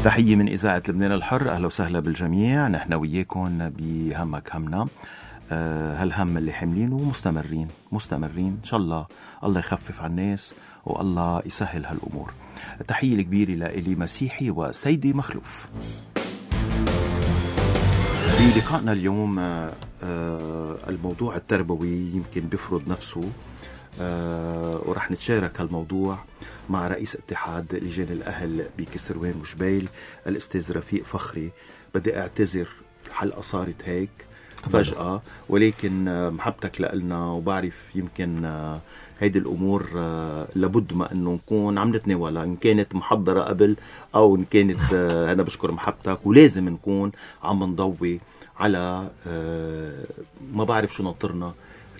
تحية من إذاعة لبنان الحر. أهلا وسهلا بالجميع. نحن وياكم بهمك همنا، هالهم اللي حملينه مستمرين إن شاء الله. الله يخفف على الناس والله يسهل هالأمور. تحية الكبيرة لإلي مسيحي وسيدي مخلوف. في لقائنا اليوم الموضوع التربوي يمكن بيفرض نفسه، ورح نتشارك هالموضوع مع رئيس اتحاد لجان الأهل بكسروان وجبيل الأستاذ رفيق فخري. بدي أعتذر، الحلقة صارت هيك فجأة، ولكن محبتك لنا وبعرف يمكن هيدي الأمور لابد ما أنه نكون عم نتناولها، إن كانت محضرة قبل أو إن كانت أنا بشكر محبتك، ولازم نكون عم نضوي على ما بعرف شو نطرنا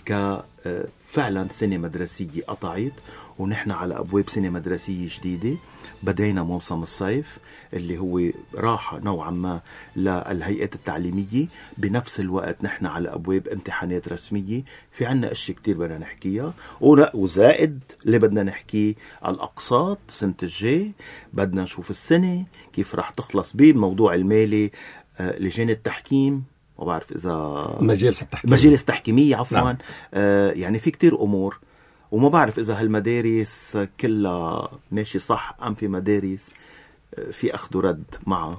فعلا سنة مدرسية قطعت ونحن على أبواب سنة مدرسية جديدة. بدينا موسم الصيف اللي هو راحة نوعا ما للهيئات التعليمية، بنفس الوقت نحن على أبواب امتحانات رسمية. في عنا أشياء كتير بدنا نحكيها، وزائد اللي بدنا نحكي على الأقساط سنة الجاي. بدنا نشوف السنة كيف راح تخلص بالموضوع المالي، لجان التحكيم، ما بعرف إذا مجالس تحكيمية عفوا. نعم. يعني في كتير أمور، وما بعرف إذا هالمدارس كلها ماشي صح أم في مدارس في أخذ ورد معها،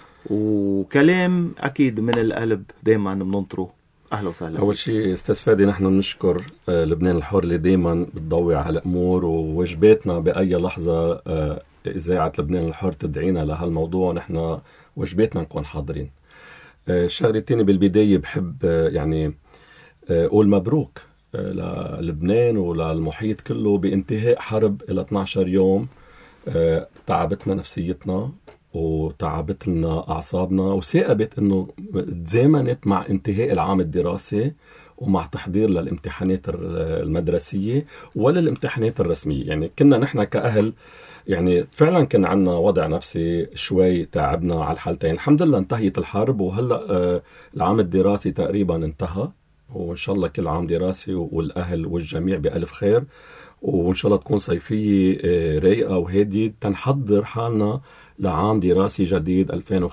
وكلام أكيد من القلب دايما بننطره. أهلا وسهلا. أول شيء أستاذ فادي، نحن نشكر لبنان الحر اللي دايما بتضوي على الأمور، ووجباتنا بأي لحظة إذاعة لبنان الحر تدعينا لهالموضوع، نحن وجباتنا نكون حاضرين. الشغلة الثانية بالبداية بحب يعني أقول مبروك للبنان وللمحيط كله بانتهاء حرب إلى 12 يوم. تعبتنا نفسيتنا وتعبت لنا أعصابنا، وثاقبت أنه تزامنت مع انتهاء العام الدراسي ومع تحضير للامتحانات المدرسية وللامتحانات الرسمية. يعني كنا نحن كأهل يعني فعلا كان عنا وضع نفسي شوي تعبنا على الحالتين. الحمد لله انتهيت الحرب، وهلأ العام الدراسي تقريبا انتهى، وإن شاء الله كل عام دراسي والأهل والجميع بألف خير، وإن شاء الله تكون صيفية رايقة وهادية تنحضر حالنا لعام دراسي جديد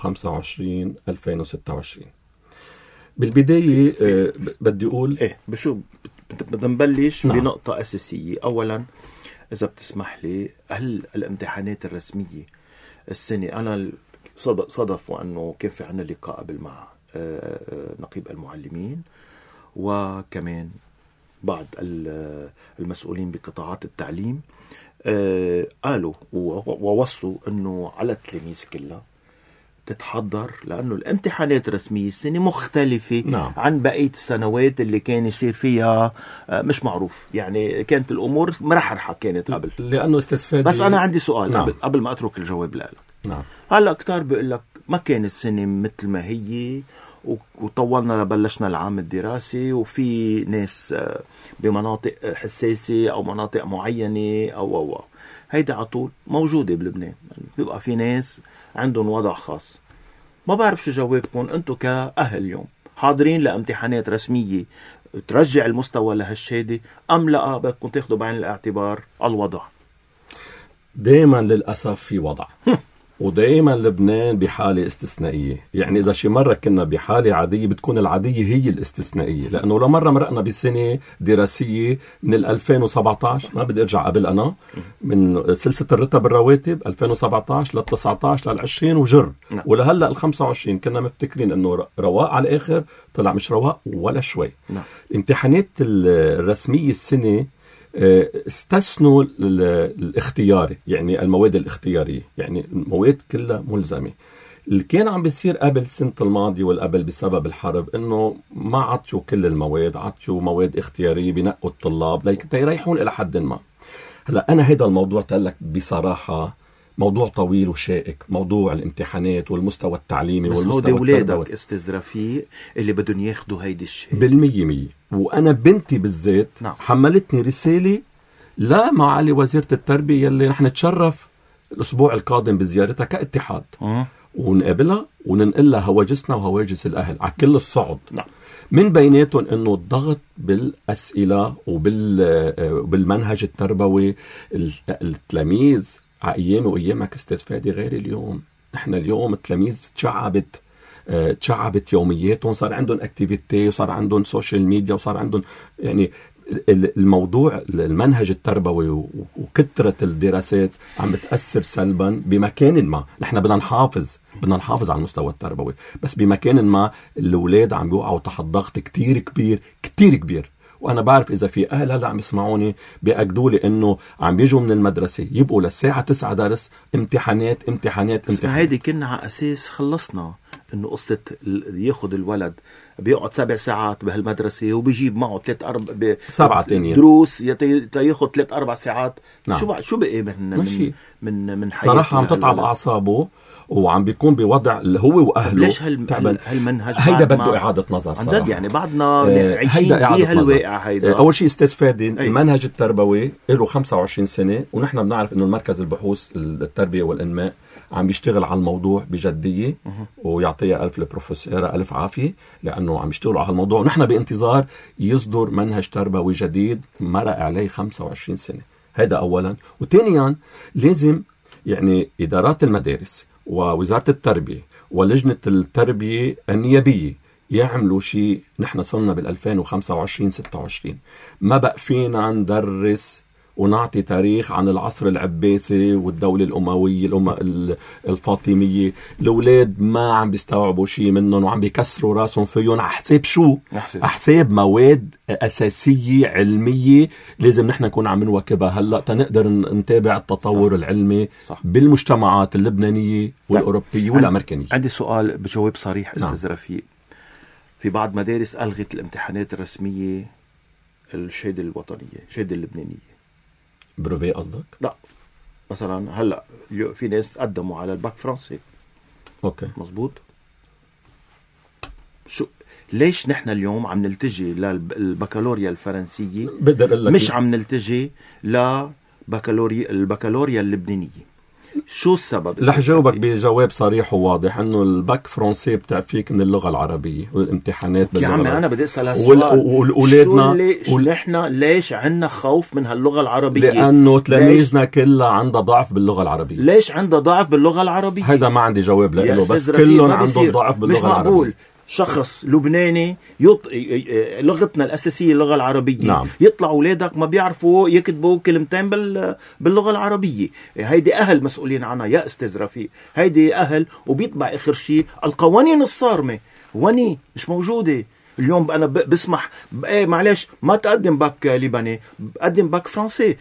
2025-2026. بالبداية بدي أقول بشو بدنا نبلش. نعم. بنقطة أساسية. أولا إذا بتسمح لي، هل الامتحانات الرسمية السنة، أنا صدف وأنه كان في عنا لقاء قبل مع نقيب المعلمين وكمان بعض المسؤولين بقطاعات التعليم، قالوا ووصوا أنه على التلاميذ كلها تتحضر، لأنه الامتحانات الرسمية السنة مختلفة. نعم. عن بقية السنوات اللي كان يصير فيها مش معروف، يعني كانت الأمور مرحرحة كانت قبل. لأنه استفادي. بس أنا عندي سؤال. نعم. قبل ما أترك الجواب لك. نعم. هلأ كتار بيقول لك ما كان السنة مثل ما هي، وطولنا لبلشنا العام الدراسي، وفي ناس بمناطق حساسة أو مناطق معينة أو هيدا عطول موجودة بلبنان. بيبقى في ناس عندهم وضع خاص. ما بعرف شو جوابكم أنتوا كأهل اليوم حاضرين لامتحانات رسمية ترجع المستوى لهالشهادة، أم لا بدكم تاخدوا بعين الاعتبار الوضع؟ دائما للأسف في وضع ودائما لبنان بحالة استثنائية. يعني إذا شي مرة كنا بحالة عادية، بتكون العادية هي الاستثنائية، لأنه لمرة مرقنا بسنة دراسية من 2017، ما بدي أرجع قبل أنا، من سلسلة الرتب الرواتب 2017 لل19 لل20 وجر. ولهلأ ال25 كنا مفتكرين أنه رواق على الآخر، طلع مش رواق ولا شوي. الامتحانات الرسمية السنة استثنوا الاختياري، يعني المواد الاختيارية، يعني المواد كلها ملزمة. اللي كان عم بيصير قبل سنة الماضي والقبل بسبب الحرب انه ما عطيوا كل المواد، عطيوا مواد اختيارية بنقوا الطلاب لكي يريحون الى حد ما. هلا انا هذا الموضوع تقلك بصراحة موضوع طويل وشائك، موضوع الامتحانات والمستوى التعليمي والمستوى التربوي. بس هودي ولادك استاذ رفيق اللي بدهم ياخدوا هيدي الشيء بالمية. وأنا بنتي بالذات. نعم. حملتني رسالة لا معالي وزيرة التربية اللي نحن نتشرف الأسبوع القادم بزيارتها كاتحاد، ونقابلها وننقلها هواجسنا وهواجس الأهل على كل الصعد. نعم. من بيناتهم أنه الضغط بالأسئلة وبالمنهج التربوي. التلاميذ أيامي وأيامك استاذ فادي غير اليوم. نحن اليوم التلاميذ تشعبت يومياتهم، صار عندهم اكتيفيتي، وصار عندهم سوشيال ميديا، وصار عندهم يعني الموضوع المنهج التربوي وكثرة الدراسات عم بتأثر سلبا بمكان ما. نحن بدنا نحافظ على المستوى التربوي، بس بمكان ما الأولاد عم بيوقعوا تحت ضغط كتير كبير. وأنا بعرف إذا في أهل هلا عم يسمعوني بيأكدوا لي إنه عم بيجوا من المدرسة يبقوا للساعة 9 درس، امتحانات. هيدي كنا على أساس خلصنا إنه قصة ياخد الولد بيقعد 7 ساعات بهالمدرسة وبيجيب معه 7 تانيين دروس ياخد 3-4 ساعات. نعم. شو بقى من حياته؟ صراحة عم تتعب أعصابه وعم بيكون بوضع اللي هو وأهله. ليش هالمنهج هيدا بده إعادة نظر صراحة. يعني بعدنا عايشين بهالواقع هيدا. أول شيء أستاذ فادي، المنهج التربوي له 25 سنة، ونحن بنعرف إنه المركز البحوث التربية والإنماء عم بيشتغل على الموضوع بجدية، ويعطيها ألف البروفيسورة ألف عافية لأنه عم يشتغلوا على الموضوع، ونحن بانتظار يصدر منهج تربوي جديد مرق عليه 25 سنة. هذا أولا. وثانيا لازم يعني إدارات المدارس ووزارة التربية ولجنة التربية النيابية يعملوا شيء. نحن صرنا بال2025-26 ما بقى فينا ندرس ونعطي تاريخ عن العصر العباسي والدولة الأموية الفاطمية. الأولاد ما عم بيستوعبوا شيء منهم وعم بيكسروا راسهم فيهم حساب شو؟ حساب مواد أساسية علمية لازم نحن نكون عم نواكبها هلأ تنقدر نتابع التطور العلمي بالمجتمعات اللبنانية والأوروبية والأمريكية. عندي سؤال بجواب صريح أستاذ رفيق. في بعض مدارس ألغت الامتحانات الرسمية، الشهادة الوطنية، الشهادة اللبنانية. بروفي قصدك؟ لا، مثلا هلا في ناس قدموا على الباك فرنسي. اوكي مزبوط. ليش نحن اليوم عم نلتجي للبكالوريا الفرنسية، مش عم نلتجي البكالوريا اللبنانية؟ شو السبب؟ رح جاوبك بجواب صريح وواضح انه الباك فرنسي بتعفيك من اللغه العربيه والامتحانات باللغه. يا عمي انا بدي اسال هالسؤال، واولادنا نحن ليش عندنا خوف من هاللغه العربيه؟ لانه تلاميذنا كلها عندها ضعف باللغه العربيه. ليش عندها ضعف باللغه العربيه؟ هيدا ما عندي جواب له، بس كلهم عندهم ضعف باللغه العربيه. مش معقول شخص لبناني لغتنا الأساسية اللغة العربية. نعم. يطلع أولادك ما بيعرفوا يكتبوا كلمتين باللغة العربية. هيدي أهل مسؤولين عنها يا أستاذ رفيق. هيدي أهل، وبيطبع آخر شيء القوانين الصارمة وني مش موجودة اليوم. أنا بسمح معلش ما تقدم باك لبناني، قدم باك فرنسي.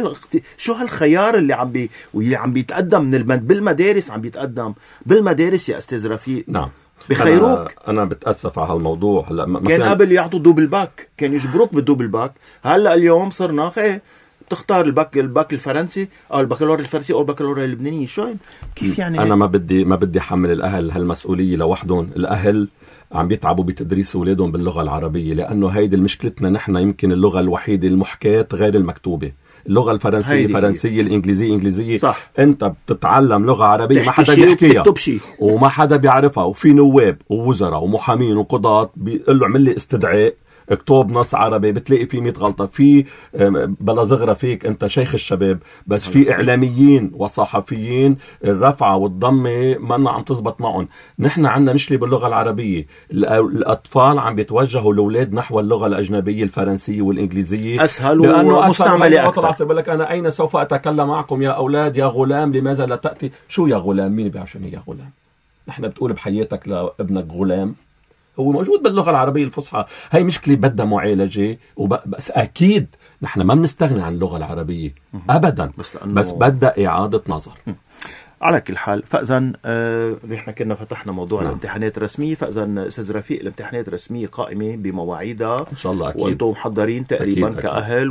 شو هالخيار اللي عم بيتقدم بالمدارس، عم بيتقدم بالمدارس يا أستاذ رفيق. نعم. بخيروك. أنا بتأسف على هالموضوع. هلا كان قبل يعطوا دوبل باك، كان يجبروك بالدوبل باك. هلا اليوم صرنا تختار الباك الفرنسي او البكالوريا الفرنسي او البكالوريا اللبنانيه. شو كيف يعني؟ انا ما بدي احمل الاهل هالمسؤوليه لوحدهم. الاهل عم بيتعبوا بتدريس اولادهم باللغه العربيه، لانه هيدي مشكلتنا نحن. يمكن اللغه الوحيده المحكاة غير المكتوبه. اللغة الفرنسية فرنسية، الإنجليزية إنجليزية. صح. أنت بتتعلم لغة عربية ما حدا بيحكيها وما حدا بيعرفها، وفي نواب ووزراء ومحامين وقضاة بيقول له اعمل لي استدعاء اكتب نص عربي، بتلاقي فيه 100 غلطة. في بلا زغرة فيك أنت شيخ الشباب، بس في إعلاميين وصحفيين الرفعة والضمة ما عم تزبط معهم. نحن عنا مشكلة باللغة العربية. الأطفال عم بيتوجهوا الأولاد نحو اللغة الأجنبية الفرنسية والإنجليزية أسهل ومستعملة أكثر. بقول لك أنا أين سوف أتكلم معكم يا أولاد يا غلام لماذا لا تأتي؟ شو يا غلام؟ مين بيعرفني يا غلام؟ نحن بتقول بحياتك لابنك غلام؟ هو موجود باللغة العربية الفصحى. هاي مشكلة بدها معالجة، بس أكيد نحن ما بنستغني عن اللغة العربية أبدا، بس بدها إعادة نظر. على كل حال، فإذن نحن كنا فتحنا موضوع الامتحانات الرسمية. فإذن أستاذ رفيق، الامتحانات الرسمية قائمة بمواعيدها إن شاء الله، أكيد. وأنتم محضرين تقريبا أكيد. كأهل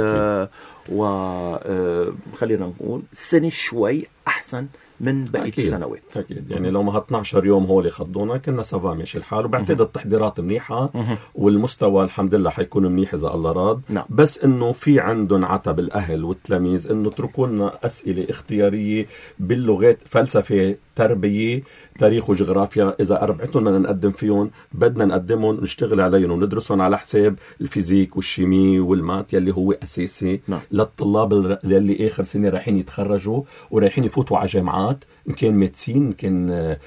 خلينا نقول السنة شوي أحسن من بقية أكيد. السنوات. أكيد. يعني لو ما 12 يوم هو اللي خضونا كنا سوا ماشي الحال، وبعتقد التحضيرات منيحة والمستوى الحمد لله حيكون منيح إذا الله راد. نعم. بس إنه في عندهم عتب الأهل والتلاميذ إنه تركوا لنا أسئلة اختيارية باللغات، فلسفة تربية، تاريخ وجغرافيا، إذا أربعتهم بدنا نقدم فيهم بدنا نقدمهم ونشتغل عليهم وندرسهم على حساب الفيزيك والشيمي والمات يلي هو أساسي للطلاب يلي آخر سنة رايحين يتخرجوا ورايحين يفوتوا على جامعات، إن كان ميدسين إن كان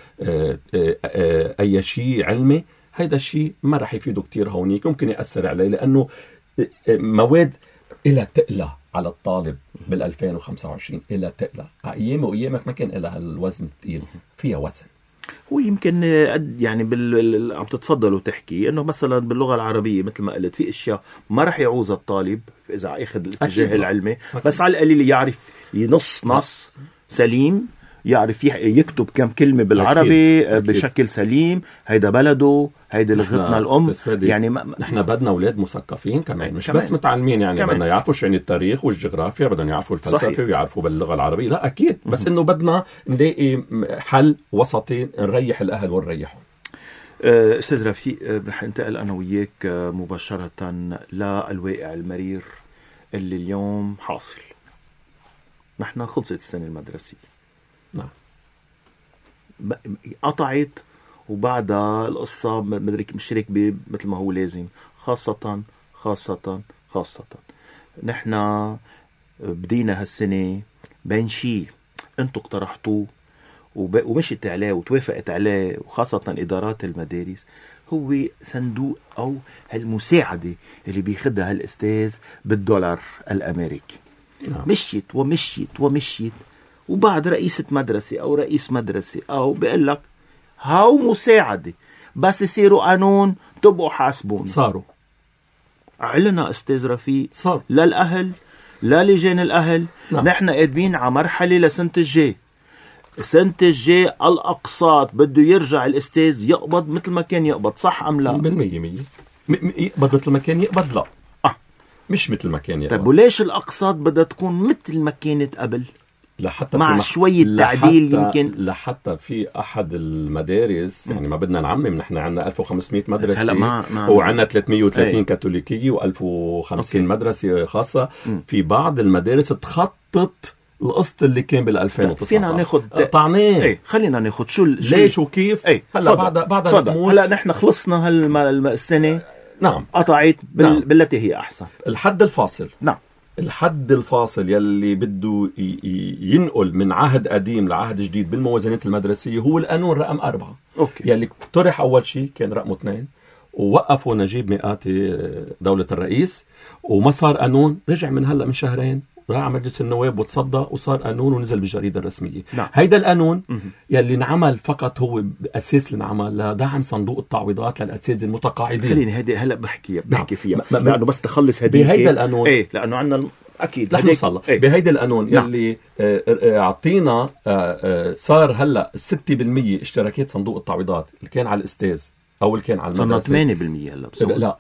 أي شيء علمي. هيدا الشيء ما راح يفيده كتير هونيك، ممكن يأثر عليه لأنه مواد إلى تقلى على الطالب بال2025 إلى تقلى. أيامه وأيامك ما كان لها الوزن الثقيل، فيها وزن. هو يمكن يعني عم تتفضل وتحكي انه مثلا باللغه العربيه مثل ما قلت في اشياء ما راح يعوزها الطالب اذا اخذ الاتجاه العلمي، بس على القليل يعرف ينص سليم، يعرف يكتب كم كلمة بالعربي أكيد. بشكل سليم. هيدا بلده، هيدا لغتنا الأم. يعني نحن بدنا أولاد مثقفين كمان، مش بس متعلمين. يعني بدنا يعرفوا شو يعني التاريخ والجغرافيا، بدنا يعرفوا الفلسفة ويعرفوا باللغة العربية. لا أكيد، بس إنه بدنا نلاقي حل وسطي نريح الأهل ونريحهم. أستاذ رفيق، رح انتقل أنا وياك مباشرة للواقع المرير اللي اليوم حاصل. نحن خلصت السنة المدرسية، نعم، قطعت وبعدها القصة مدرك مش راكبة مثل ما هو لازم، خاصة نحن بدينا هالسنة بين شيء انتو اقترحتوه ومشت عليه وتوافقت عليه، وخاصة إدارات المدارس، هو صندوق أو هالمساعدة اللي بيخدها هالأستاذ بالدولار الأمريكي. مشيت وبعد رئيسة مدرسة أو رئيس مدرسة أو بيقول لك هاو مساعدة، بس يصيروا قانون تبقوا حاسبون. صاروا علنا أستاذ رفيق، صار لا الأهل لا لجان الأهل. نحن قادمين على مرحلة لسنة الجاي. السنة الجاي الأقساط بده يرجع الأستاذ يقبض مثل ما كان يقبض، صح أم لا؟ 100% يقبض مثل ما كان يقبض؟ لا مش مثل ما كان يقبض. طيب وليش الأقساط بدها تكون مثل ما كانت قبل؟ لحتى مع شوية تعديل يمكن. لحتى في أحد المدارس يعني ما بدنا نعمم، نحن عنا 1500 مدرسة وعنا 330 كاثوليكية و1050 مدرسة خاصة. في بعض المدارس تخطط القسط اللي كان بال2019. فينا ناخد طعناه. خلينا ناخد شو ليش وكيف. هلا بعد الأمور. هلا نحن خلصنا السنة. نعم، قطعت بالتي هي أحسن. الحد الفاصل. نعم، الحد الفاصل يلي بده ينقل من عهد قديم لعهد جديد بالموازنات المدرسية هو القانون رقم 4. يلي طرح أول شيء كان رقم 2 ووقفوا نجيب مئاتي دولة الرئيس، وما صار قانون. رجع من هلأ من شهرين راح على مجلس النواب وتصدى وصار قانون ونزل بالجريدة الرسمية. هيدا القانون يلي انعمل فقط هو أساس لنعمل لدعم صندوق التعويضات للأساتذة المتقاعدين. خليني هيدا هلأ بحكي فيها لأنه بس تخلص هديك بهيدا القانون. لأنه عندنا أكيد رح نوصل بهيدا القانون يلي أعطينا. صار هلأ 6% اشتراكات صندوق التعويضات اللي كان على الأستاذ أو اللي كان على المدرسة. صرنا 8% هلأ لا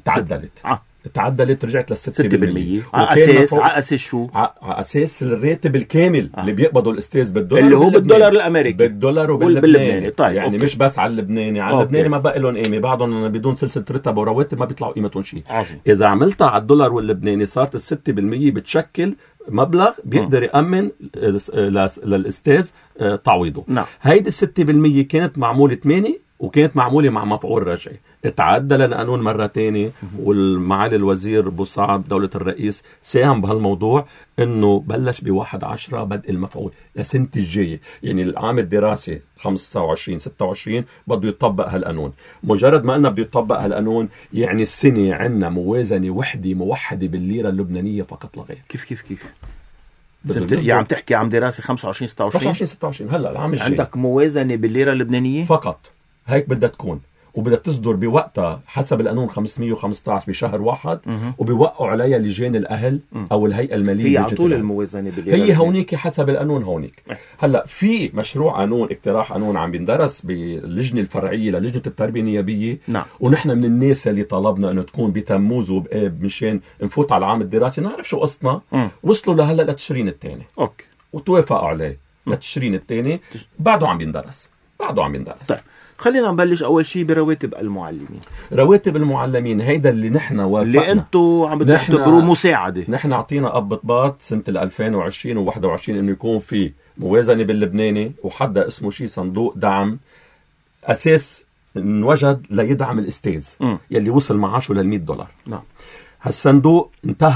تعدلت رجعت لل6%. على أساس شو؟ على أساس الراتب الكامل اللي بيقبضه الأستاذ بالدولار، اللي هو بالدولار الأمريكي، بالدولار وباللبناني. طيب يعني مش بس على اللبناني، على اللبناني ما بقى لهم قيمة، بعضهم بدون سلسلة رتب ورواتب ما بيطلعوا قيمتهم شيء. إذا عملتها على الدولار واللبناني صارت 6% بتشكل مبلغ بيقدر يأمن للأستاذ تعويضه. هيدي 6% كانت معمولة 8 وكانت معمولة مع مفعول رجعي. اتعدل القانون مرة تانية، والمعالي الوزير بوصعب دولة الرئيس ساهم بهالموضوع انه بلش ب1/10 بدء المفعول لسنة الجاية. يعني العام الدراسي 25-26 بده يطبق هالقانون. مجرد ما قلنا بده يطبق هالقانون يعني السنة عنا موازنة وحدة موحدة بالليرة اللبنانية فقط لا غير. كيف يعني عم تحكي عام دراسي 25-26 هلا العام الجاي عندك موازنة بالليرة اللبنانية فقط. هيك بدها تكون، وبدها تصدر بوقتها حسب القانون 515 بشهر 1 وبيوقعوا عليها لجان الأهل أو الهيئة المالية. هي على طول الموازنة هي هونيك حسب القانون هونيك. هلا في مشروع قانون اقتراح قانون عم بيندرس باللجنة الفرعية للجنة التربية النيابية. ونحن من الناس اللي طلبنا انه تكون بتموز وبآب مشان نفوت على العام الدراسي نعرف شو قصتنا. وصلوا لهلا للتشرين الثاني وتوافقوا عليه للتشرين الثاني، بعده عم بيندرس. طيب خلينا نبلش أول شيء برواتب المعلمين. رواتب المعلمين هيدا اللي نحن وافقنا، اللي انتوا عم تعتبروه مساعدة. نحن عطينا أبطباط سنة 2020 و21 إنه يكون في موازنة باللبناني وحدا اسمه شي صندوق دعم أساس انوجد ليدعم الأستاذ يلي وصل معاشه $100. نعم. هالصندوق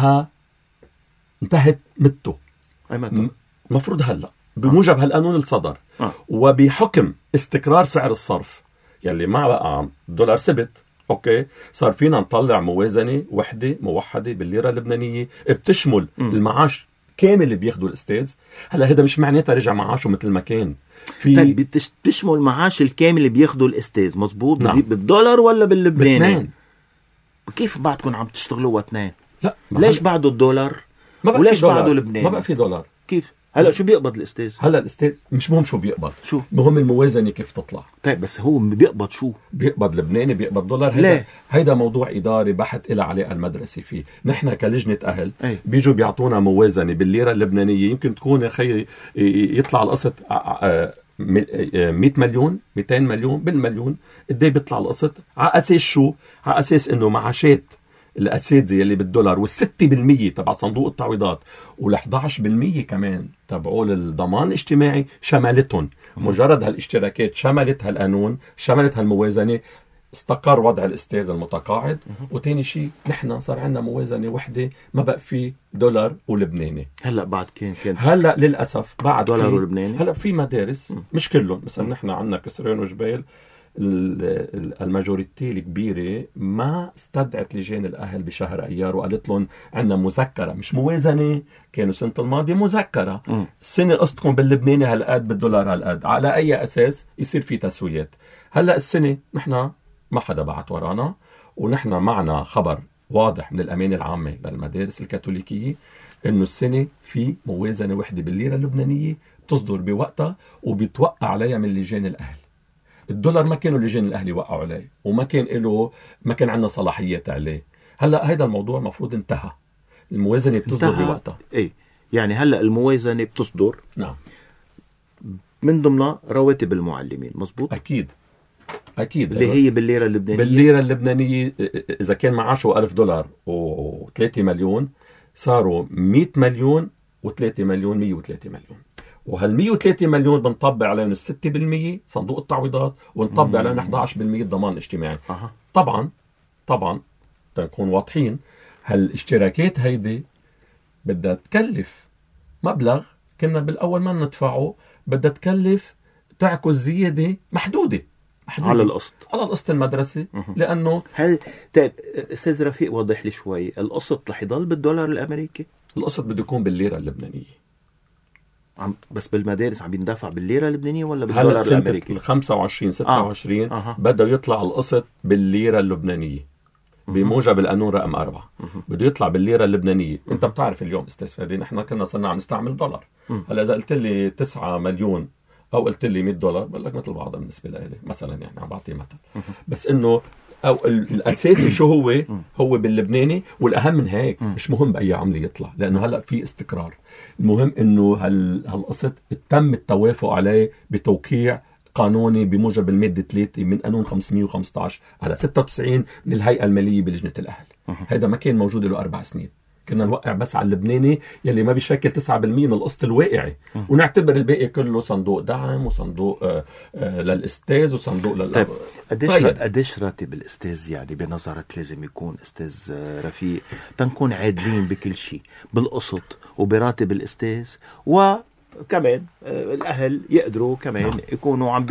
انتهت مدته. أي مفروض هلأ بموجب هالقانون اللي صدر وبحكم استقرار سعر الصرف يلي ما بقى $1 ثبت، اوكي، صار فينا نطلع موازنة وحدة موحدة بالليرة اللبنانية بتشمل المعاش كامل اللي بياخده الأستاذ. هلا هذا مش معناتها رجع معاشه مثل ما كان في. طيب بتشمل المعاش الكامل اللي بياخده الأستاذ، مزبوط؟ نعم. بالدولار ولا باللبناني؟ باثنين. كيف بعدكم عم تشتغلوا اثنين؟ لا ليش بعده الدولار وليش بعده لبناني؟ ما بقى في دولار. كيف؟ هلا شو بيقبض الأستاذ؟ هلا الأستاذ مش مهم شو بيقبض، شو مهم الموازنة كيف تطلع. طيب بس هو بيقبض شو؟ بيقبض لبناني، بيقبض دولار. هيدا موضوع إداري بحث إلى علاقة المدرسة فيه. نحن كلجنة أهل بيجوا بيعطونا موازنة بالليرة اللبنانية، يمكن تكون يا خي يطلع القسط 100 مليون 200 مليون بالمليون. قديه بيطلع القسط؟ على أساس شو؟ على أساس إنه معاشات الأساتذة اللي بالدولار وال6% تبع صندوق التعويضات وال11% كمان تبعوا للضمان الاجتماعي شملتهم. مجرد هالاشتراكات شملت هالقانون، شملت هالموازنة، استقر وضع الأستاذ المتقاعد. وتاني شيء نحن صار عندنا موازنة وحدة، ما بقى في دولار ولبناني. هلا بعد كان هلا للأسف بعد دولار ولبناني. هلا في مدارس مش كلهم، مثلا نحن عندنا كسرين وجبال الماجوريتي الكبيرة ما استدعت لجان الأهل بشهر أيار وقالت لهم عندنا مذكرة مش موازنة. كانوا سنة الماضية مذكرة، السنة قسطكم باللبناني هالقد، بالدولار هالقد، على أي أساس يصير في تسويات. هلأ السنة نحن ما حدا بعت ورانا، ونحن معنا خبر واضح من الأمانة العامة للمدارس الكاثوليكية إنه السنة في موازنة وحدة بالليرة اللبنانية تصدر بوقتها وبيتوقع عليها من لجان الأهل. الدولار ما كانوا لجان الأهل يوقعوا عليه، وما كان عندنا صلاحيات عليه. هلا هيدا الموضوع مفروض انتهى، الموازنة بتصدر بوقتها. ايه يعني هلا الموازنة بتصدر. نعم. من ضمنها رواتب المعلمين، مزبوط؟ أكيد اللي هي بالليرة اللبنانية. بالليرة اللبنانية إذا كان معاشه $1000 و3 مليون صاروا 100 مليون و3 مليون 103 مليون. وهال103 مليون بنطبق عليهم 6% صندوق التعويضات، ونطبق عليهم 11% الضمان الاجتماعي. طبعا تنكون واضحين، هالاشتراكات هيدي بدها تكلف مبلغ كنا بالأول ما ندفعه، بدها تكلف تعكس زيادة محدودة على القسط المدرسي. لأنه طيب أستاذ رفيق وضح لي شوي، القسط رح يضل بالدولار الأمريكي؟ القسط بده يكون بالليرة اللبنانية. بس بالمدارس عم يندفع بالليرة اللبنانية ولا بالدولار الأمريكي؟ 25-26 بده يطلع القسط بالليرة اللبنانية بموجب القانون رقم 4. بده يطلع بالليرة اللبنانية. انت بتعرف اليوم استاذ فادي نحن كنا صرنا عم نستعمل دولار. هلا اذا قلت لي 9 مليون او قلت لي $100 بقول لك مثل بعضها بالنسبة لي مثلا، يعني عم بعطي مثل. بس انه او الاساسي شو هو باللبناني. والاهم من هيك مش مهم باي عمله يطلع، لانه هلا في استقرار. المهم انه هالقسط تم التوافق عليه بتوقيع قانوني بموجب المادة 3 من قانون 515 على 96 من الهيئة المالية بلجنة الأهل. هذا ما كان موجود له 4 سنين. كنا نوقع بس على اللبناني يلي ما بيشكل 9% من القسط الواقعي، ونعتبر الباقي كله صندوق دعم وصندوق للأستاذ وصندوق طيب قديش راتب الأستاذ يعني بنظرك لازم يكون أستاذ رفيق تنكون عادلين بكل شيء، بالقسط وبراتب الأستاذ، وكمان الأهل يقدروا كمان يكونوا عم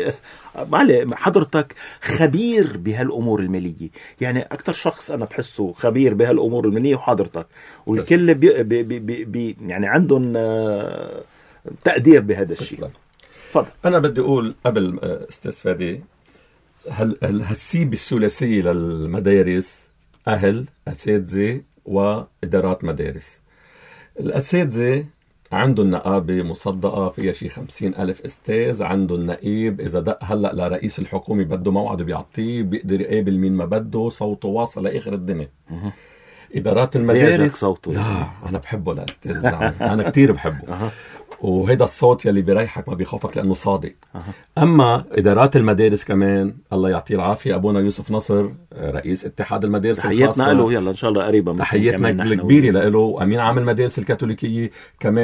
حضرتك خبير بهالأمور المالية، يعني أكتر شخص أنا بحسه خبير بهالأمور المالية وحضرتك، والكل يعني عندهم تقدير بهذا الشيء. فضل. أنا بدي أقول قبل أستاذ فادي، هالسيب الثلاثية للمدارس أهل، أساتذة، وإدارات مدارس. الأساتذة عندهم نقابة مصدقة فيها شي 50,000 أستاذ، عندهم نقيب إذا دق هلأ لرئيس الحكومة بده موعد بيعطيه، بيقدر يقابل مين ما بده، صوته واصل لآخر الدنيا. إدارات المدارس صوته. لا أنا بحبه لأستاذ أنا كتير بحبه. وهيدا الصوت يلي بيريحك ما بيخوفك لأنه صادق. أما إدارات المدارس كمان الله يعطيه العافية أبونا يوسف نصر رئيس اتحاد المدارس الخاصة، تحياتنا له، يلا إن شاء الله قريبا تحياتنا الكبيرة له، وأمين عام المدارس الكاثوليكية كمان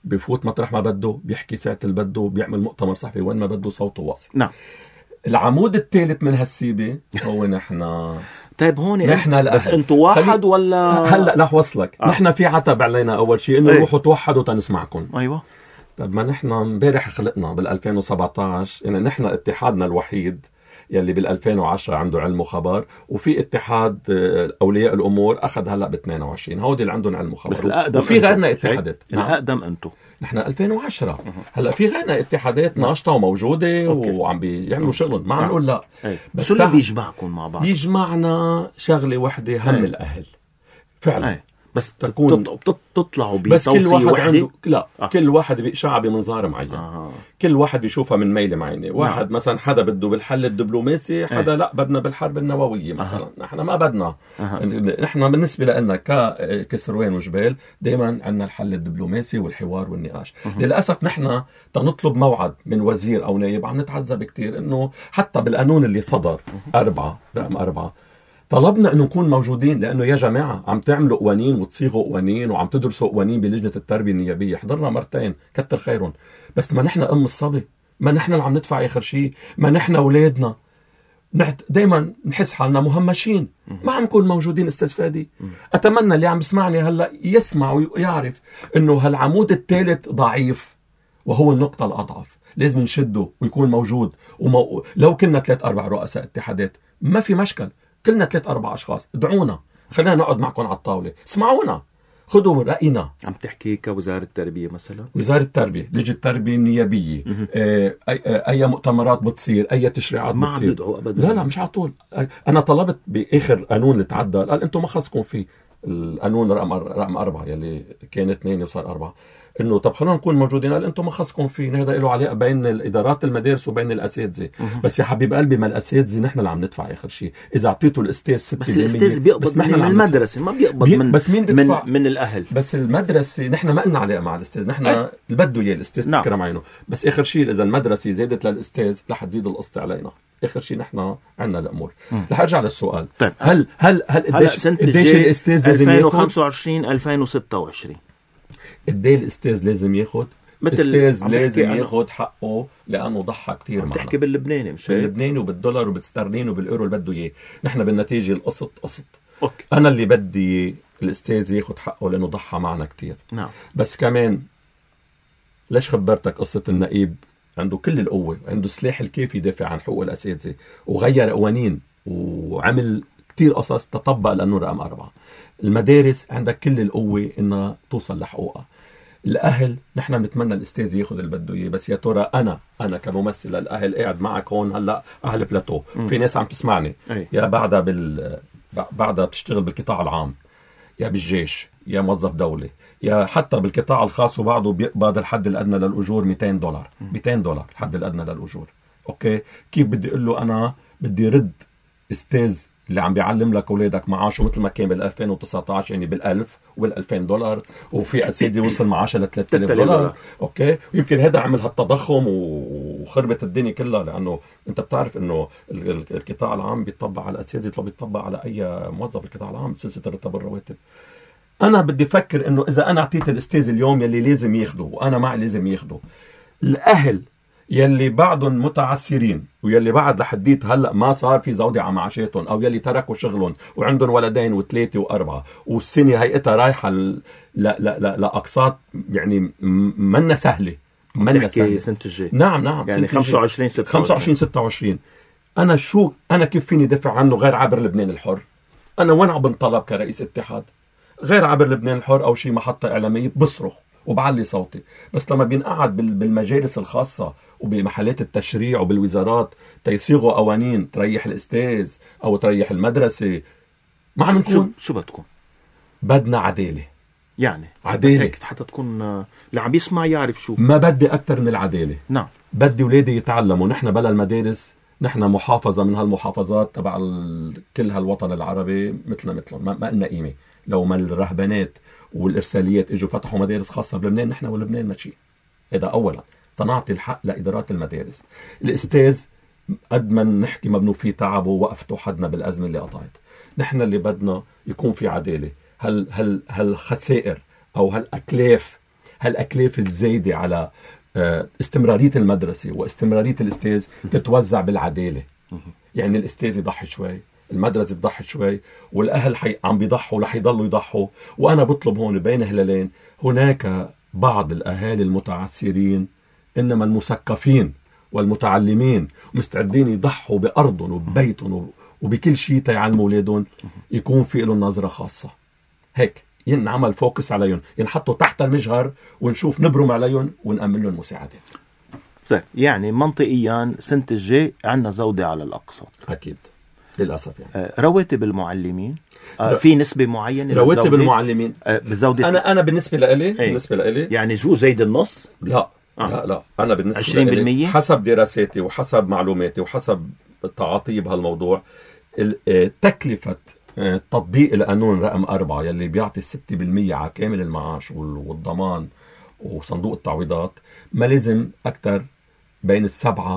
بيفوت مطرح ما بده، بيحكي ساعة اللي بده، بيعمل مؤتمر صحفي وين ما بده، صوته واصل. نعم. العمود الثالث من هالسيبة هو نحن. طيب هون نحن بس انتوا واحد ولا هلا رح وصلك. نحن في عتب علينا اول شيء انه روحوا توحدوا تنسمعكم. ايوه. طب ما نحن امبارح خلقنا بال2017، يعني نحن اتحادنا الوحيد يلي بال2010 عنده علم وخبر، وفي اتحاد اولياء الامور اخذ هلا ب22، هودي اللي عندهم علم وخبر. بس الاقدم وفي غيرنا اتحادات. الاقدم انتم. نحن 2010. هلا في غيرنا اتحادات ناشطه وموجوده وعم بيعملوا شغل، ما عم نقول لا. بس شو اللي بيجمعكم مع بعض؟ بيجمعنا شغله وحده، هم الاهل فعلا. بس تكون تطلعوا بس كل واحد وحدة؟ عنده لا كل واحد بيشعب بمنظار معين. كل واحد بيشوفها من ميله معينه. واحد مثلا حدا بده بالحل الدبلوماسي، حدا لا بدنا بالحرب النوويه مثلا. نحن ما بدنا. نحن بالنسبه لنا ككسروان وجبال دائما عندنا الحل الدبلوماسي والحوار والنقاش. للاسف نحن تنطلب موعد من وزير او نائب عم نتعذب كتير، انه حتى بالقانون اللي صدر رقم 4 طلبنا انه نكون موجودين، لانه يا جماعه عم تعملوا قوانين وتصيغوا قوانين وعم تدرسوا قوانين بلجنه التربيه النيابيه، حضرنا مرتين كتر خيرهم. بس ما نحن ام الصبي، ما نحن اللي عم ندفع اخر شيء، ما نحن اولادنا دائما نحس حالنا مهمشين، ما عم نكون موجودين. استاذ فادي، اتمنى اللي عم يسمعني هلا يسمع ويعرف انه هالعمود الثالث ضعيف وهو النقطه الاضعف، لازم نشده ويكون موجود. لو كنا 3-4 رؤساء اتحادات ما في مشكل، كلنا 3-4 أشخاص، ادعونا، خلينا نقعد معكم على الطاولة، اسمعونا، خذوا رأينا. عم تحكي كوزارة التربية مثلا؟ وزارة التربية، لجنة التربية النيابية، أي مؤتمرات بتصير، أي تشريعات ما بتصير. عم يدعوا أبدا. لا مش على طول. أنا طلبت بآخر قانون اللي تعدل، قال أنتم ما خصكم فيه القانون رقم 4 يلي كان 2 وصار 4، انه طب خلونا نكون موجودين. قال انتم ما خصكم فيه، هذا له علاقه بين الادارات المدارس وبين الاساتذه. بس يا حبيب قلبي، ما الاساتذه نحن اللي عم ندفع اخر شيء. اذا اعطيته الاستاذ 6%، بس الاستاذ بيقبض من المدرسه، ما بيقبض بس مين بيدفع؟ من الاهل. بس المدرسه نحن ما لنا علاقه مع الاستاذ، نحن اللي بده اياه الاستاذ تكرم عينه. بس اخر شيء اذا المدرسه زادت للاستاذ رح تزيد القسط علينا. اخر شيء نحن عندنا الامور. رح ارجع للسؤال. طيب. هل قديش الاستاذ لازم 2025 2026 قديه الاستاذ لازم ياخذ؟ الاستاذ لازم ياخذ حقه، لانه ضحى كثير معنا. تحكي باللبناني مش باللبناني وبالدولار وبالسترلين وبالاورو اللي بده اياه. نحن بالنتيجه القسط قسط. أوكي. انا اللي بدي الاستاذ ياخذ حقه لانه ضحى معنا كثير. نعم. بس كمان ليش خبرتك قصه النقيب عنده كل القوه، عنده السلاح الكافي يدافع عن حقوق الاساتذه، وغير قوانين وعمل كثير قصص تطبق لانه رقم 4. المدارس عندك كل القوه انها توصل لحقوقها. الاهل نحن بنتمنى الاستاذ ياخذ اللي بده اياه، بس يا ترى انا كممثل للاهل قاعد معك هون هلا اهل بلاتو، في ناس عم تسمعني يا بعدها بتشتغل بالقطاع العام، يا بالجيش، يا موظف دولي، يا حتى بالقطاع الخاص، وبعضه بيقبض الحد الادنى للاجور $200 $200 الحد الادنى للاجور. اوكي، كيف بدي اقول له انا بدي رد استاذ اللي عم بيعلم لك اولادك معاشه مثل ما كان بال2019 يعني $1000 وبال$2000، وفي اساتذه وصل معاشه $3000. اوكي، ويمكن هذا عمل هالتضخم وخربت الدنيا كلها، لانه انت بتعرف انه القطاع العام بيطبق على الاساتذه لو بيطبق على اي موظف بالقطاع العام سلسله الراتب والرواتب. انا بدي افكر انه اذا انا اعطيت الاستاذ اليوم يلي لازم ياخده، وانا معي لازم ياخده، الاهل يلي بعضهم متعسرين ويلي بعد لحديت هلأ ما صار في زودة على معاشاتهم، أو يلي تركوا شغلهم وعندهم ولدين و3 و4 والسنة هيئتها رايحة لأقساط يعني منا سهلة. منا سهلة سنة الجاي. نعم يعني 25-26. أنا كيف فيني دفع عنه غير عبر لبنان الحر؟ أنا وين عم بنطلب كرئيس اتحاد؟ غير عبر لبنان الحر أو شي محطة إعلامية بصرخ وبعلي صوتي. بس لما بينقعد بالمجالس الخاصة وبمحلات التشريع وبالوزارات تيصيغوا قوانين تريح الأستاذ أو تريح المدرسة، ما عم نكون. شو بدكم؟ بدنا عدالة. يعني عدالة هيك حتى تكون اللي عم يسمع يعرف شو. ما بدي أكتر من العدالة. نعم. بدي ولادي يتعلموا. نحن بلا المدارس، نحن محافظة من هالمحافظات تبع كل هالوطن العربي مثلهم ما لنا قيمة. لو ما الرهبانات والإرساليات إجوا فتحوا مدارس خاصة بلبنان، نحن ولبنان ماشي. هذا أولا. تنعطي الحق لإدارات المدارس. الأستاذ قد ما نحكي مبنو فيه تعبه وقفته حدنا بالأزمة اللي قطعت. نحن اللي بدنا يكون في عدالة. هالخسائر أو هالأكلاف هالأكلاف الزايدة على استمرارية المدرسة واستمرارية الأستاذ تتوزع بالعدالة. يعني الأستاذ يضحي شوي، المدرسة تضحي شوي، والأهل عم بيضحوا رح يضلوا يضحوا. وأنا بطلب هون بين هلالين، هناك بعض الأهالي المتعسرين إنما المثقفين والمتعلمين مستعدين يضحوا بأرضهم وببيتهم وبكل شيء تيعلموا أولادهم، يكون في لهم نظرة خاصة. هيك ينعمل فوكس عليهم، ينحطوا تحت المجهر ونشوف نبرم عليهم ونأمن لهم مساعدات. طيب يعني منطقيا سنة الجاي عنا زودة على الأقساط. أكيد للأسف. يعني رواتب المعلمين في نسبة معينة. رواتب المعلمين بالزودة. أنا بالنسبة لإلي بالنسبة لإلي يعني جو زيد النص. لا لا أنا بالنسبة 20% حسب دراساتي وحسب معلوماتي وحسب تعاطي بهالموضوع. تكلفة تطبيق القانون رقم 4 يلي بيعطي 6% على كامل المعاش والضمان وصندوق التعويضات ما لازم أكتر بين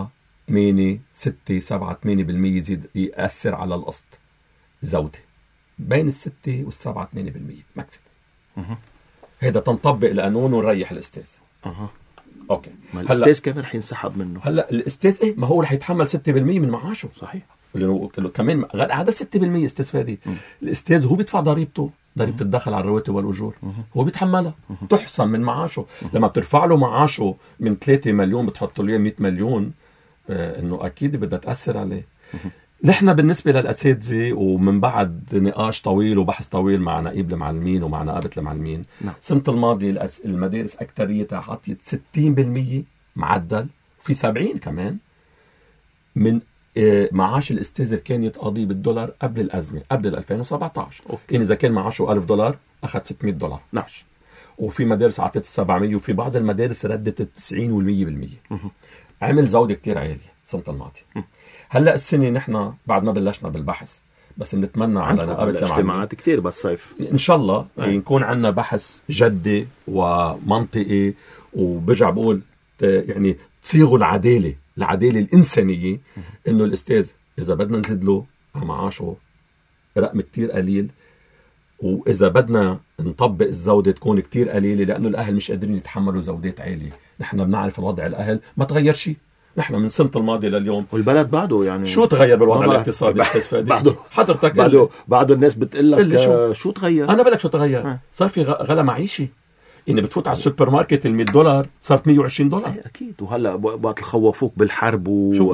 7-8% يزيد يأثر على القسط زودة بين 6 و7-8% ماكسيم. هذا تنطبق القانون ونريح الأستاذ. اوكي الأستاذ كيف رح ينسحب منه؟ هلا الأستاذ ما هو رح يتحمل 6% من معاشه. صحيح. كمان هذا 6% استاذ فادي. الأستاذ هو بيدفع ضريبته، ضريبة الدخل على الرواتب والأجور هو بيتحملها، تحسن من معاشه. لما بترفع له معاشه من 3 مليون بتحط له 100 مليون، انه اكيد بدها تأثر عليه. نحن بالنسبة للأساتذة ومن بعد نقاش طويل وبحث طويل مع نقيب المعلمين ومع نقابة المعلمين، السنة الماضية المدارس أكتريتها عطيت 60% معدل، في 70 كمان من معاش الأستاذ كان يتقاضي بالدولار قبل الأزمة، قبل 2017. يعني إذا كان معاشه $1000 أخذ $600. وفي مدارس عطيت 700، وفي بعض المدارس ردت 90 و100%. عمل زودة كتير عالية السنة الماضية. هلأ السنة نحن بعد ما بلشنا بالبحث، بس بنتمنى على نقابة اجتماعات كتير بالصيف إن شاء الله يكون عنا بحث جدي ومنطقي، وبرجع بقول يعني تصيغوا العدالة الإنسانية، إنه الأستاذ إذا بدنا نزيد له معاشه رقم كتير قليل، وإذا بدنا نطبق الزودة تكون كتير قليلة، لأنه الأهل مش قادرين يتحملوا زودات عالية. نحن بنعرف الوضع الأهل ما تغير شيء، نحن من سنة الماضية لليوم والبلد بعده يعني شو تغير بالوضع الاقتصادي بعده حضرتك بعده الناس بتقول لك شو تغير. أنا بقول لك شو تغير. صار في غلا معيشي، يعني بتفوت على السوبر ماركت $100 صارت $120. اكيد. وهلا وقت الخوفوك بالحرب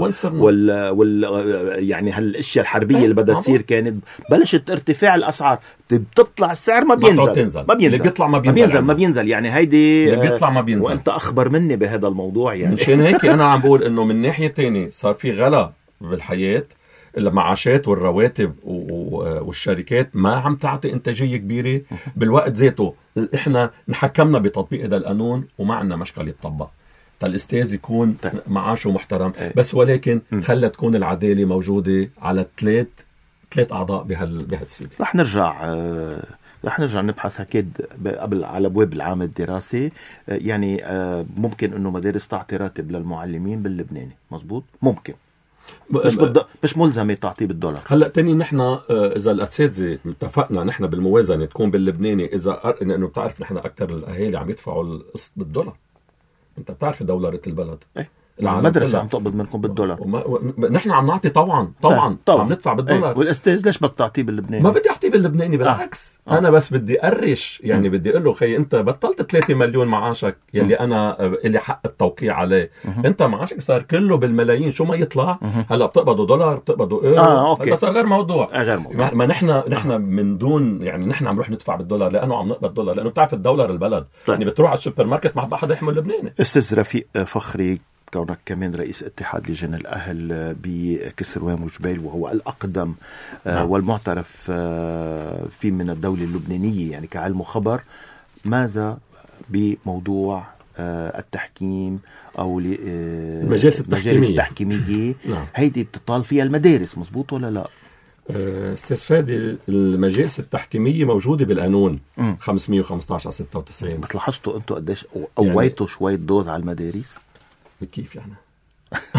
يعني هالاشياء الحربيه اللي بدها تصير كانت بلشت ارتفاع الاسعار، بتطلع السعر ما بينزل. اللي بيطلع ما بينزل يعني هيدي اللي بيطلع ما بينزل. وانت اخبر مني بهذا الموضوع يعني. مشان هيك انا عم بقول انه من ناحيه تانية صار في غلا بالحياه، المعاشات والرواتب والشركات ما عم تعطي انتاجيه كبيره بالوقت ذاته. احنا نحكمنا بتطبيق هذا القانون وما عندنا مشكله يتطبق، فالاستاذ يكون معاشه محترم، بس ولكن خلت تكون العداله موجوده على ثلاث اعضاء بهالسيده. رح نرجع نبحث اكيد قبل على ابواب العام الدراسي. يعني ممكن انه مدارس تعطي راتب للمعلمين باللبناني، مزبوط؟ ممكن مش ملزمة تعطيه بالدولار. هلا تاني نحن اذا الاساتذه اتفقنا نحن بالموازنه تكون باللبناني، اذا انه بتعرف نحن اكثر الاهالي عم يدفعوا القسط بالدولار. انت بتعرف دولارة البلد. المدرسة عم تقبض منكم بالدولار، نحن عم نعطي طبعا عم ندفع بالدولار. والاستاذ ليش بدك تعطيه باللبناني؟ ما بدي اعطيه باللبناني، بالعكس. انا بس بدي اقرش، يعني بدي اقول له خي انت بطلت 3 مليون معاشك يلي انا اللي حق التوقيع عليه، انت معاشك صار كله بالملايين، شو ما يطلع هلا بتقبضوا دولار بتقبضوا ايرو. بس غير موضوع ما نحن من دون يعني نحن عم نروح ندفع بالدولار لانه عم نقبض دولار، لانه بتعرف الدولار البلد. يعني بتروح على السوبر ماركت ما حدا يحمل لبناني. استاذ رفيق فخري، كونك كمان رئيس اتحاد لجان الأهل بكسروان وجبيل، وهو الأقدم والمعترف فيه من الدولة اللبنانية يعني كعلم وخبر، ماذا بموضوع التحكيم أو المجالس التحكيمية؟ هيدي بتطال فيها المدارس، مزبوط ولا لا؟ استاذ فادي، المجالس التحكيمية موجودة بالقانون 515/96. بس لاحظتوا انتوا قديش قويتوا شوية دوز على المدارس؟ كيف يعني؟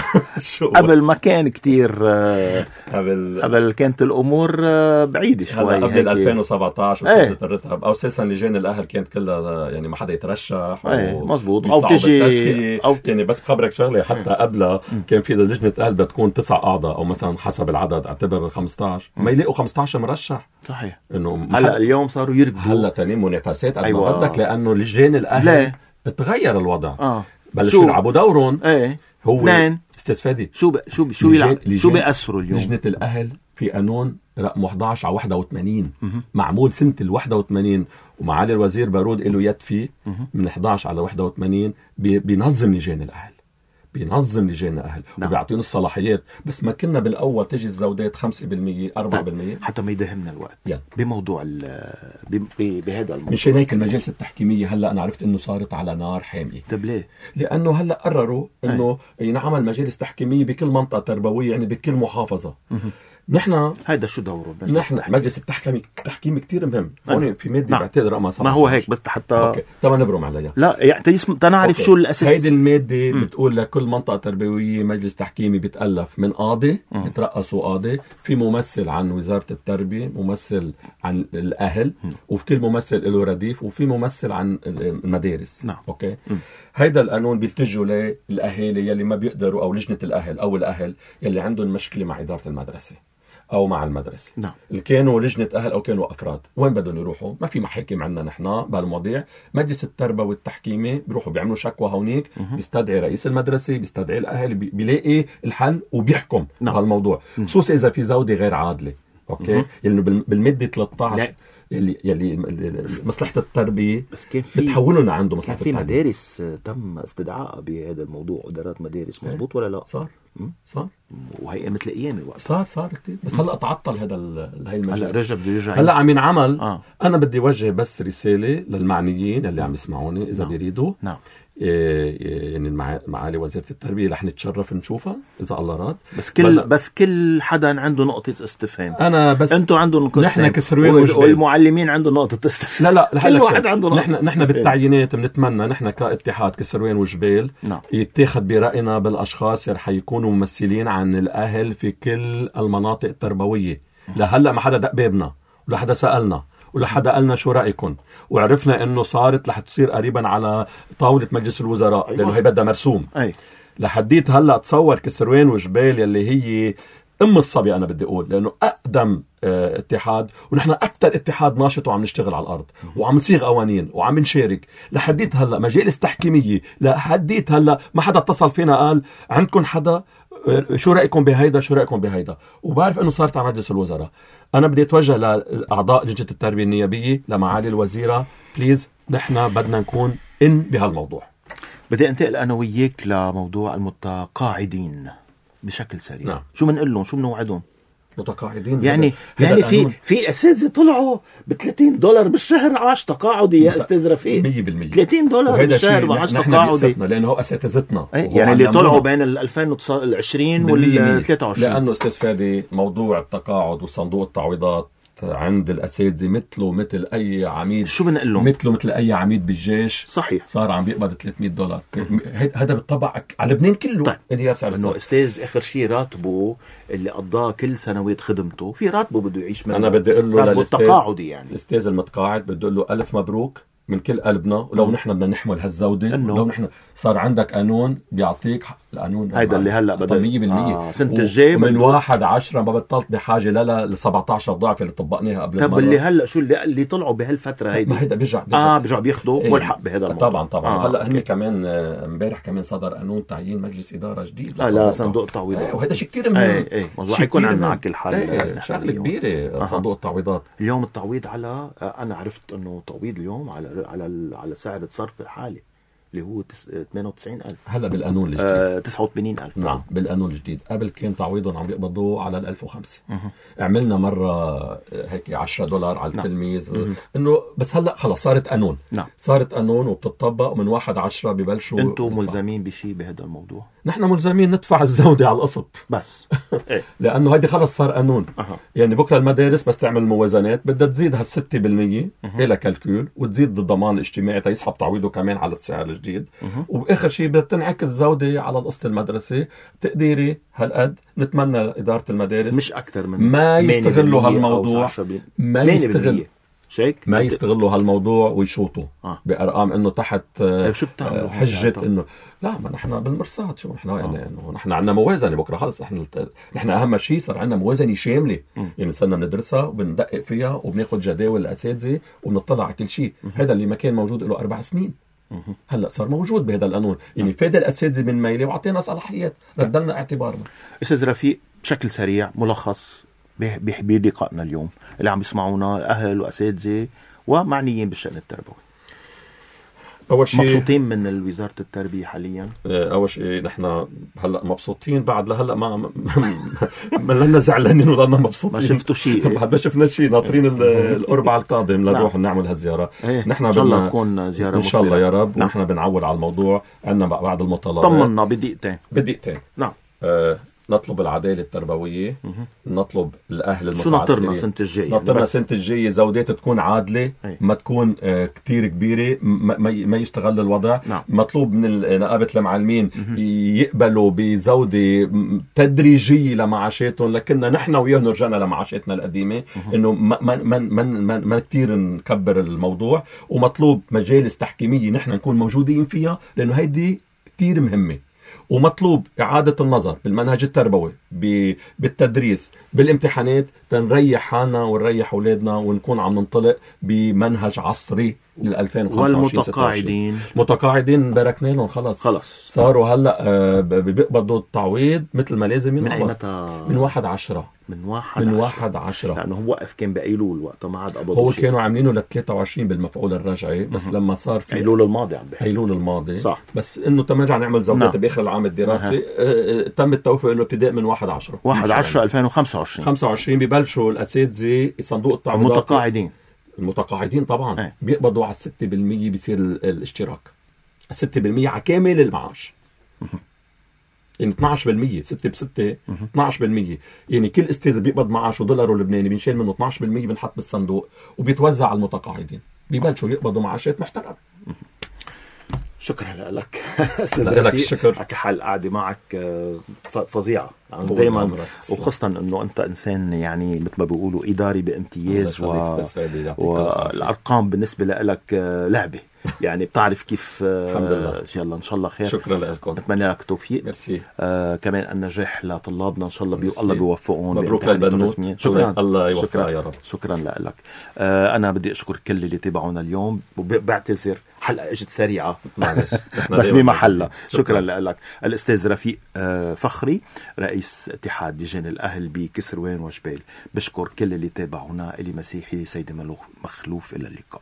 قبل ما كان كتير قبل كانت الامور بعيده شوي. هلا قبل 2017 وصارت الرتب او اساسا لجان الاهل كانت كلها يعني ما حدا يترشح. مزبوط. او تجي او يعني بس بخبرك شغله، حتى قبلها كان في لجنه اهل بدها تكون 9 اعضاء او مثلا حسب العدد اعتبر 15 ما يلاقوا 15 مرشح. صحيح. انه هلا اليوم صاروا يركضوا هلا تاني منافسات قد ما بدك، لانه لجان الاهل تغير الوضع. بلشوا يلعبوا دورهم. هو استاذ فادي شو بيأثروا اليوم؟ لجنة الأهل في قانون رقم 11 على 81 معمول سنة 81 ومعالي الوزير بارود له يد فيه من 11 على 81 بينظم لجان الأهل. وبيعطيهم الصلاحيات. بس ما كنا بالأول تجي الزودات 5% 4% حتى ما يدهمنا الوقت بموضوع بهذا الموضوع. مش هيك المجالس التحكيمية هلأ أنا عرفت إنه صارت على نار حامية. طب ليه؟ لأنه هلأ قرروا إنه ينعمل مجالس تحكيمية بكل منطقة تربوية، يعني بكل محافظة. نحن هذا شو دوره؟ نحن مجلس التحكيم كتير مهم. هون في مادة بعتقد رقمها 17. ما هو هيك بس حتى اوكي تمام نبرم عليها. لا يعني تنعرف شو الاساس. هيدي المادة بتقول لكل منطقة تربوية مجلس تحكيمي بيتألف من قاضي بترأسوا قاضي، في ممثل عن وزارة التربية، ممثل عن الأهل، وفي كل ممثل له رديف، وفي ممثل عن المدارس. اوكي هيدا القانون بيلتجوا للأهالي يلي ما بيقدروا، او لجنة الأهل او الأهل يلي عندهم مشكلة مع إدارة المدرسة او مع المدرسة. اللي كانوا لجنة اهل او كانوا افراد، وين بدهم يروحوا؟ ما في محاكم عندنا نحن بهالمواضيع. مجلس التربوي والتحكيمي بيروحوا بيعملوا شكوى هونيك، بيستدعي رئيس المدرسة، بيستدعي الاهل، بيلاقي الحل وبيحكم بهالموضوع. خصوصا اذا في زودة غير عادلة. اوكي يعني بالمادة 13 يلي مصلحة التربية بس كان في بتحولوا لعنده مصلحة التربية. في مدارس تم استدعاء بهذا الموضوع، إدارات مدارس. مزبوط ولا لا؟ صار وهي مثل ايامي وقت صار كتير. بس هلا تعطل هذا هي المجال. هلا رجع هلا عم ينعمل. انا بدي اوجه بس رساله للمعنيين اللي عم يسمعوني اذا بيريدوا. يعني معالي وزيرة التربية رح نتشرف نشوفها إذا الله راد. بس كل حدا عنده نقطة استفهام. أنا بس أنتوا عندهم نحن كسروين والمعلمين عندهم نقطة استفهام. لا كل واحد عنده نقطة استفهام. نحن بالتعيينات بنتمنى نحن كاتحاد كسروين وجبال يتاخد برأينا بالأشخاص اللي حيكونوا ممثلين عن الأهل في كل المناطق التربوية. لهلا ما حدا دق بابنا ولا حدا سألنا ولا حدا قالنا شو رأيكم، وعرفنا انه صارت رح تصير قريبا على طاولة مجلس الوزراء. لانه هي بدها مرسوم. لحديت هلا تصور كسروين وجبال اللي هي ام الصبي، انا بدي اقول لانه اقدم اتحاد، ونحن اكثر اتحاد ناشط وعم نشتغل على الارض وعم نصيغ قوانين وعم نشارك. لحديت هلا مجالس تحكيمية، لحديت هلا ما حدا اتصل فينا قال عندكم حدا شو رأيكم بهيدا شو رأيكم بهيدا. وبعرف انه صارت على مجلس الوزراء. انا بدي اتوجه لاعضاء لجنة التربية النيابية، لمعالي الوزيرة، بليز نحن بدنا نكون بهالموضوع. بدي انتقل انا وياك لموضوع المتقاعدين بشكل سريع. شو بنقول لهم؟ شو بنوعدهم؟ متقاعدين يعني في اساتذه طلعوا $30 بالشهر عاش تقاعدي يا استاذ رفيق. 100% $30 بالشهر عاش تقاعدي، لانه هو اساتذتنا يعني اللي طلعوا بين 2020 وال 23. لانه استاذ فادي موضوع التقاعد وصندوق التعويضات عند الاساتذه مثل اي عميد. شو بنقول لهم؟ مثل اي عميد بالجيش. صحيح. صار عم بيقبض $300. هذا بالطبع على لبنان كله. طيب. انه استاذ اخر شيء راتبه اللي قضاه كل سنوات خدمته في راتبه بده يعيش منه. انا بدي اقول له للتقاعدي يعني الاستاذ المتقاعد بدي اقول له الف مبروك من كل قلبنا. ولو نحن بدنا نحمل هالزودة، لو نحن صار عندك قانون بيعطيك القانون هيدا اللي هلا بدأ 100% سنة الجاي من 1/10 ما بطلت بحاجة ل 17 ضعف اللي طبقناها قبل. طب اللي هلا شو اللي طلعوا بهالفترة هيدي؟ ما هيدا بيرجع بياخدوا ملحق بهذا الموضوع. طبعا هلا هن كمان امبارح كمان صدر قانون تعيين مجلس إدارة جديد لا صندوق التعويضات. وهذا شيء كتير مهم. موضوع يكون عندنا على كل حال شغلة كبيرة. صندوق التعويضات اليوم التعويض على انا عرفت انه تعويض اليوم على سعر الصرف الحالي اللي هو 98,000. هلا بالقانون الجديد 89,000. نعم بالقانون الجديد. قبل كان تعويضهم عم يقبضوا على 1005. عملنا مرة هيك $10 على التلميذ. انه بس هلا خلص صارت قانون. صارت قانون وبتطبق، ومن 1/10 ببلشوا. انتم ملزمين بشيء بهذا الموضوع؟ نحن ملزمين ندفع الزودة على القسط بس إيه؟ لأنه هيدي خلص صار قانون. يعني بكرة المدارس بس تعمل موازنات بدها تزيد هال6% إلى كالكول، وتزيد الضمان الاجتماعي تيسحب تعويضه كمان على السعر الجديد، وبآخر شيء بدها تنعكس الزودة على القسط المدرسي. تقديري هالقد نتمنى إدارة المدارس مش أكتر من ما يستغلوا هالموضوع، ما يستغلوا هالموضوع ويشوطوا بأرقام إنه تحت حجة إنه لا، ما نحن بالمرصاد. شو نحن يعني إنه نحن عندنا موازنة بكرة خلص. نحن أهم شيء صار عندنا موازنة شاملة، يعني صرنا بندرسها وبندقق فيها وبناخد جداول الأساتذة وبنطلع على كل شيء. هذا اللي ما كان موجود له 4 سنين هلا صار موجود بهذا القانون. يعني فاد الأساتذة من ميلة وعطينا صلاحيات، ردلنا اعتبارنا. أستاذ رفيق، بشكل سريع ملخص بلقائنا اليوم اللي عم يسمعونا أهل وأساتذة ومعنيين بالشأن التربوي. أول شيء مبسوطين من وزارة التربية حاليا؟ أول شيء نحن هلأ مبسوطين، بعد لهلأ ما لنا زعلانين ولا مبسوطين. ما شفتوا شيء؟ ما شفنا شيء، ناطرين الأربعاء القادم لنروح نعمل هالزيارة. نحن إن شاء الله نكون زيارة إن شاء الله يا رب. ونحن بنعول على الموضوع. عندنا بعض المطالبات. طمنا بدقيقتين. نعم. نطلب العدالة التربوية، نطلب الأهل المتعسرين. شو نطرنا سنة الجاية؟ نطرنا سنة الجاية زودات تكون عادلة، ما تكون كتير كبيرة، ما يستغل الوضع. مطلوب من نقابة المعلمين يقبلوا بزودة تدريجية لمعاشاتهم، لكننا نحن وياهم رجعنا لمعاشاتنا القديمة، إنه ما كتير نكبر الموضوع. ومطلوب مجالس تحكيمية نحن نكون موجودين فيها، لأنه هيدي كتير مهمة. ومطلوب إعادة النظر بالمنهج التربوي، بالتدريس، بالامتحانات، تنريح حالنا ونريح أولادنا ونكون عم ننطلق بمنهج عصري لل 2025. المتقاعدين باركنا لهم خلص صاروا هلا بيقبضوا التعويض مثل ما لازم ينقبض. من 1/10. من 1/10 لأنه هو وقف كان بأيلول وقت ما عاد قبضوا. هو كانوا عاملينه ل 23 بالمفعول الرجعي، بس لما صار في أيلول الماضي صح. بس إنه تمرجع نعمل زودات بآخر العام الدراسي. تم التوفيق إنه ابتداء من 1/10 2025 ببلشوا الأساتذة صندوق التعويضات. المتقاعدين طبعا بيقبضوا على 6%، بيصير الاشتراك 6% على كامل المعاش. يعني 12%، 6 ب6 12%. يعني كل استاذ بيقبض معاشه دولار لبناني بينشال منه 12% بنحط بالصندوق وبيتوزع على المتقاعدين، بيبلشوا يقبضوا معاشات محترمة. شكرا لك. لك الشكر. حال قاعدة معك فظيعة دايما، وخاصة انه انت انسان يعني مثل ما بيقولوا اداري بامتياز، والارقام بالنسبة لك لعبة. يعني بتعرف كيف. الحمد لله. يلا ان شاء الله خير. شكرا لكم. نتمنى لك التوفيق. ميرسي. كمان النجاح لطلابنا ان شاء الله. الله بيوفقهم. مبروك للبنوت. شكرا. الله يوفقها يا رب. شكرا لك. انا بدي اشكر كل اللي تابعونا اليوم، وبعتذر حلقة اجت سريعة بس بمحلها. شكرا لك. الاستاذ رفيق فخري، رئيس اتحاد لجان الاهل بكسروان وجبال، بشكر كل اللي تابعونا. الي مسيحي سيدي مخلوف. الى اللقاء.